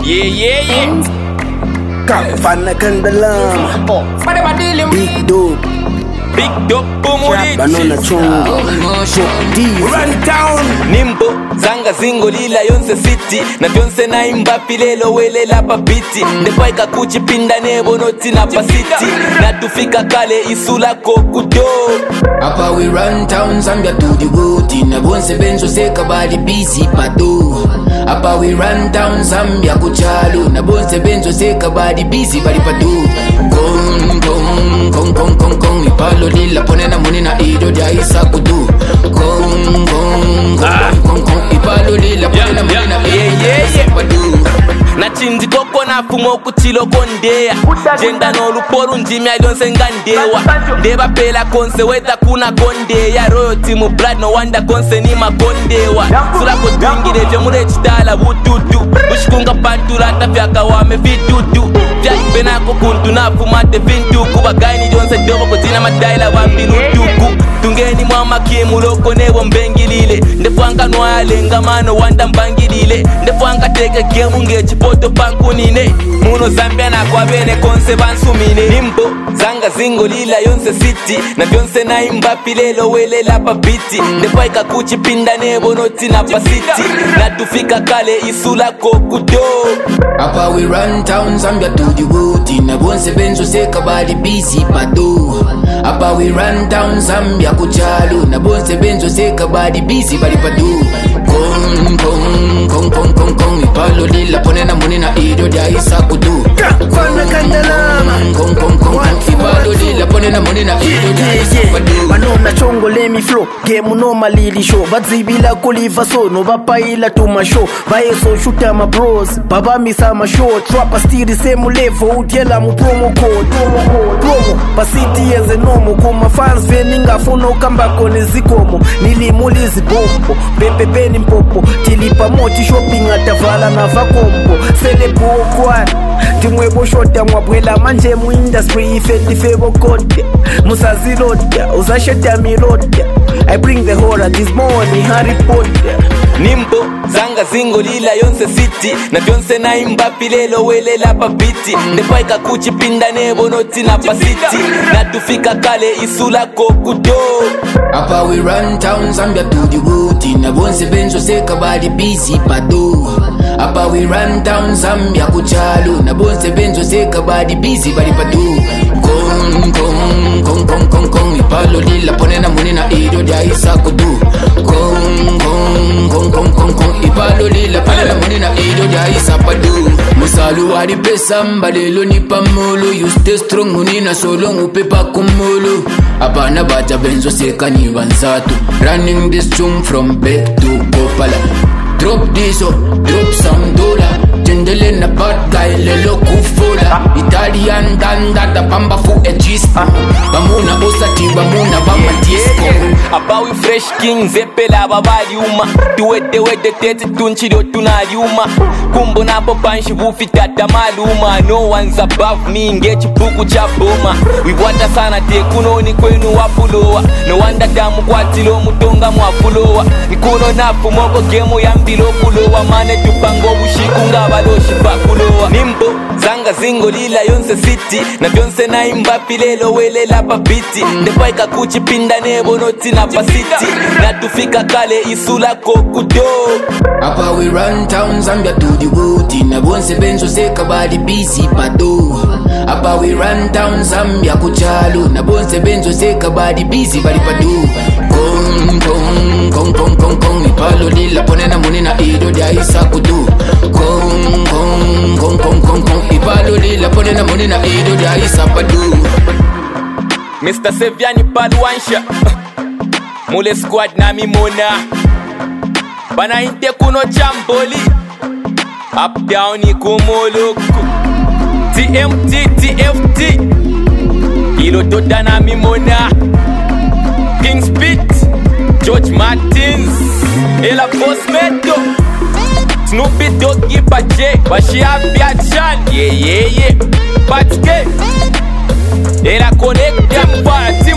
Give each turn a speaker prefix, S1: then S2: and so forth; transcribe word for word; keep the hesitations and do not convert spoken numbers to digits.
S1: Yeah, yeah, yeah.
S2: Kafana Kandalama Big Dope
S1: Big Dope Bumuri
S2: Banona Chongo Run Town
S1: Nimbo Zanga zingo lila yonse city na vyonse na imba pilelo wele la papiti Ndepa ikakuchi pinda nebo noti na pasiti na tufika kale isula kokudo.
S3: Apa we run town Zambia to the booty na bonse benzo seka bali busy pado. Apa we run town Zambia kuchalo na bonse benzo seka bali busy bali pado. Gong gong gong gong gong gong ipalo lila pone na muni na ido dia isa kudu. Gong gong gong gong gong ipalo lila pone na muni na ido dia isa kudu.
S1: Na chinzi koko na fumo kuchilo kondea Jenda no luporu njimi alionse ngandewa Ndeba pela konse weta kuna kondea Royalty mu blood no wanda konse ni makondewa Sula kutwingile vya mure chitala wututu Ushikunga pantula tafyaka wame vitutu Vyaki penako kuntu na fumate vintu Kuba gaini jonse dobo kutina madaila wambilutuku Tungeni mwama kimu loko nebo mbengilile Ndefuanga nwaya lenga mano wanda mbangilile Ndefuanga teke kemu ngechi poto pankunine Muno Zambia na kwa bene konse bansumine Nimbo zanga zingo lila yonse city na vyonse na imba pilelo wele la papiti Ndepa ikakuchi pinda nebo noti na pasiti na tufika kale isula kokudo.
S3: Apa we run town Zambia to the booty na bonse benzo seka bali busy pado. Apa we run town Zambia kuchalo na bonse benzo seka bali busy bali pado. Gong gong gong gong gong gong ipalo lila pone na muni na ido dia isa kudu.
S2: Kafana Kandalama
S3: Gong gong gong gong ipalo lila pone na muni na ido dia isa kudu.
S2: Banona Chongo let me flow Game no malili show Bazibila kuliva so no bapaila to my show Baye so shoota my bros Baba misa my show Trapper still the same level Utiela mu promo code Promo code Promo Pasiti as a normal Kuma fans veninga Funo kamba kone zikomo Nilimulizi bombo Pepe ni mpopo Tilipa moti shopping atavala na vakombo Selepo kwani Timwebo shota mwabwela manje mu industry Ifendi febo kote Musazilota Uzasheta milota I bring the horror this morning Harry Potter.
S1: Nimbo zanga zingo lila yonse city na vyonse na imba pilelo wele la papiti Ndepa ikakuchi pinda nebo noti na pasiti na tufika kale isula kokudo.
S3: Apa we run town Zambia to the booty na bonse benzo seka bali busy pado. Apa we run town Zambia kuchalo na bonse benzo seka bali busy bali pado. Gong gong gong gong gong gong ipalo lila pone na muni na ido dia isa kudu. Gong gong gong gong gong gong ipalo lila pone na muni na ido dia isa padu. Musalu wadi pesa mbalelo ni pamolo. You stay strong unina solo upepa kumolo. Apa na baja benzo seka ni banzatu. Running this tune from back to Kopala. Drop this oh, drop some dollar. Tendele na bad guy lelo kufola. Italian danda pamba fu e gispa. Bamuna osati bamuna bama disco.
S1: Apa we fresh king zepela babali uma Tuwede wede tete tunchido tunaliuma Kumbo na popanshi vufita tamaluma No one's above me ngechi buku chaboma Wibwata sana te kunoni kwenu wapulowa No wanda damu kwa tilo mutonga mwapulowa Nikuno nafu moko gemu ya mbilo kulowa Mane tupango ushiku nga baloshi pakulowa Nimbo zanga zingo lila yonse city na vyonse na imba pilelo wele la papiti Ndepa ikakuchi pinda nebo noti na pasiti na tufika kale isula kokudo.
S3: Apa we run town Zambia to the booty na bonse benzo seka bali busy pado. Apa we run town Zambia kuchalo na bonse benzo seka bali busy bali pado. Gong gong gong gong gong gong ipalo lila pone na muni na ido dia isa kudu. Gong gong gong gong gong gong ipalo lila pone na muni na ido dia isa padu.
S1: Mister Seviani Paluansha Mule squad na mimona Bana inte kuno chamboli Up down ikumuluku T M T T F T Ilo toda na mimona King Spit George Martins Ela Postmeto Snoopy Doggy Bache Bashi Abia Chan Yeah yeah yeah Patske Ela Connect Team Party